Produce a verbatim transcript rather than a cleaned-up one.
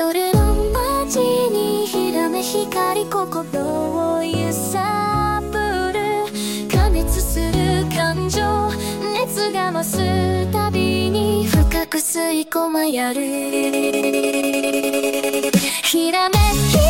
夜の街にひらめ光心を揺さぶる加熱する感情熱が増すたびに深く吸い込まやるひらめき